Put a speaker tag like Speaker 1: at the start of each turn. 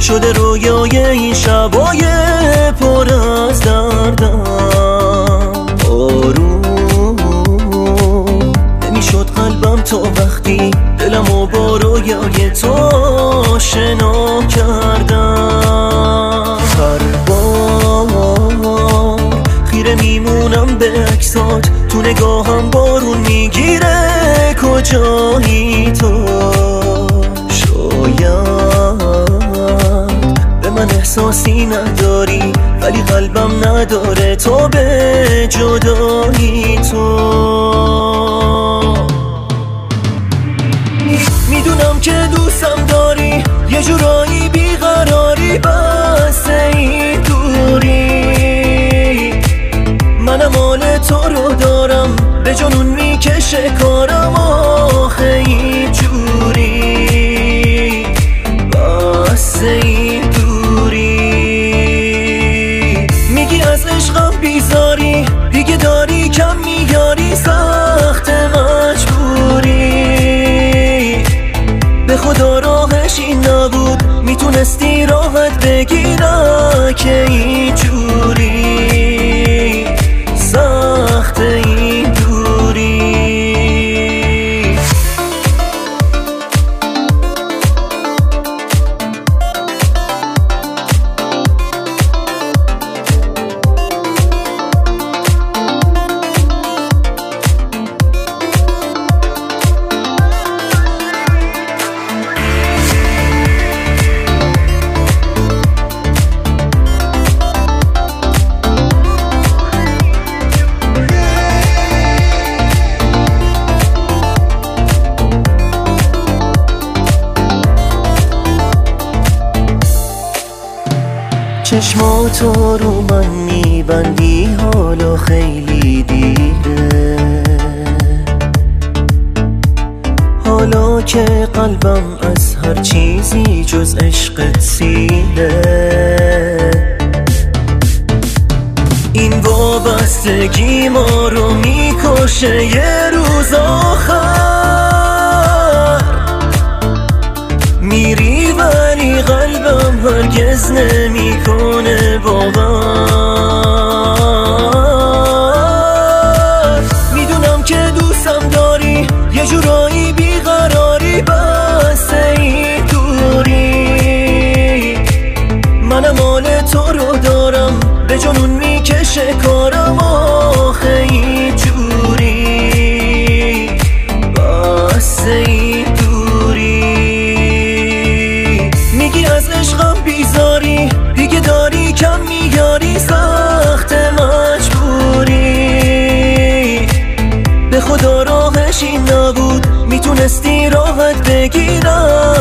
Speaker 1: شده رویای این شبای پر از دردم. آروم نمیشد قلبم تا وقتی دلمو با رویای تو آشنا کردم. هر بار خیره میمونم به عکسات، تو نگاهم بارون میگیره کجایی تو. به من احساسی نداری ولی قلبم نداره تو به جدایی تو. میدونم که دوستم داری، یه جورایی بیقراری، بس این دوری. منم حال تو رو دارم، به جنون میکشه کارم آخه این جوری. بس این دوری. میگی از عشقم بیزاری، دیگه داری کم میاری، سخت مجبوری. به خدا راهش این نبود، میتونستی راحت بگی نه که این جوری. سخت این دوری. چشماتو رو من میبندی حالا خیلی دیره. حالا که قلبم از هر چیزی جز عشقت سیره. این وابستگی ما رو میکشه یه روز آخر. میری ولی قلبم هرگز نمیکنه باور. میدونم که دوستم داری، یه جورایی بیقراری، بس این دوری. منم حال تو رو دارم، به جنون میکشه کارم آخه این جوری. بس این از عشقم بیزاری، دیگه داری کم میاری، سخت مجبوری. به خدا راهش این نبود، میتونستی راحت بگیرم